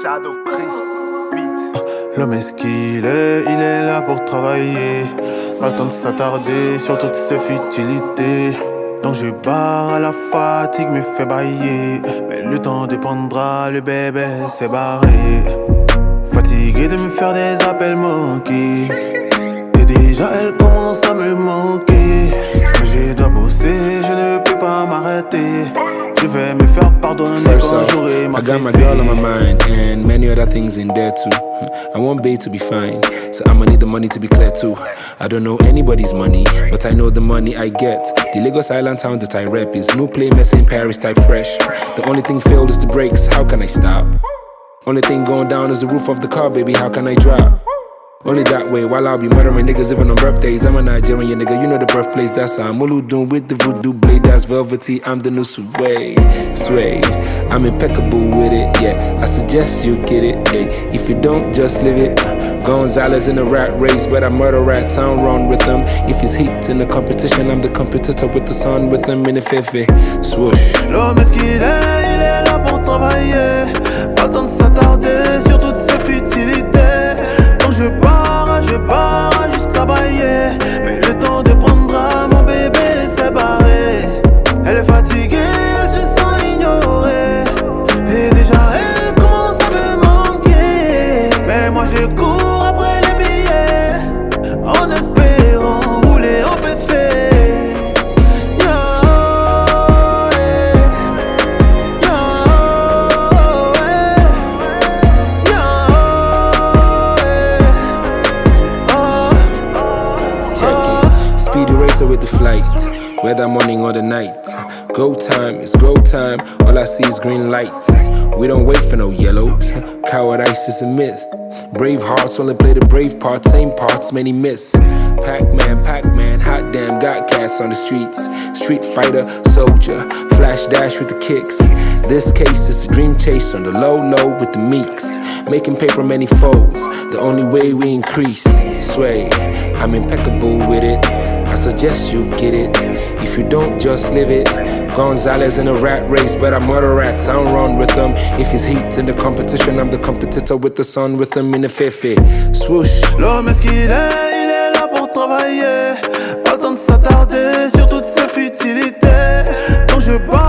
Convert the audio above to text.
Shadow Chris Beat. L'homme est ce qu'il est, il est là pour travailler. Pas le temps de s'attarder sur toutes ses futilités. Donc je barre à la fatigue, me fait bailler. Mais le temps dépendra, le bébé s'est barré. Fatigué de me faire des appels moqués. Et déjà elle commence à me manquer. Mais je dois bosser, je ne peux pas m'arrêter. Je vais me faire pardonner quand j'aurai ma I got my girl on my mind and many other things in there too. I want babe to be fine, so I'ma need the money to be clear too. I don't know anybody's money, but I know the money I get. The Lagos Island town that I rep is no play mess in Paris type fresh. The only thing failed is the brakes, how can I stop? Only thing going down is the roof of the car, baby, how can I drop? Only that way, while I'll be murdering niggas even on birthdays. I'm a Nigerian nigga, you know the birthplace, that's how I'm Oludun with the voodoo blade, that's velvety, I'm the new Suede. I'm impeccable with it, yeah, I suggest you get it, hey. If you don't, just live it. Gonzalez in a rat race, but I murder rats, I don't run with them. If it's heat in the competition, I'm the competitor with the sun with them in the fefe. Swoosh. L'homme est ce qu'il est, il est là pour travailler. Pas le temps de s'attarder sur toutes ses futilités. Donc je pars jusqu'à bailler. Mais le temps de prendra, mon bébé s'est barré. Elle est fatiguée, elle se sent ignorée. Et déjà elle commence à me manquer. Mais moi je cours après les billets, en espérant rouler en féfé. Speedy racer with the flight, whether morning or the night. Go time, it's go time, all I see is green lights. We don't wait for no yellows, coward ice is a myth. Brave hearts only play the brave part, same parts many miss. Pac-Man, hot damn, got cats on the streets. Street fighter, soldier, flash dash with the kicks. This case is a dream chase on the low with the meeks. Making paper many folds, the only way we increase. Sway, I'm impeccable with it, I suggest you get it. If you don't, just live it. Gonzalez in a rat race, but I murder rats, I don't run with them. If it's heat in the competition, I'm the competitor with the sun with them in the fefe. Swoosh. L'homme est ce qu'il est, il est là pour travailler. Pas le temps de s'attarder sur toutes ses futilités. Donc je pars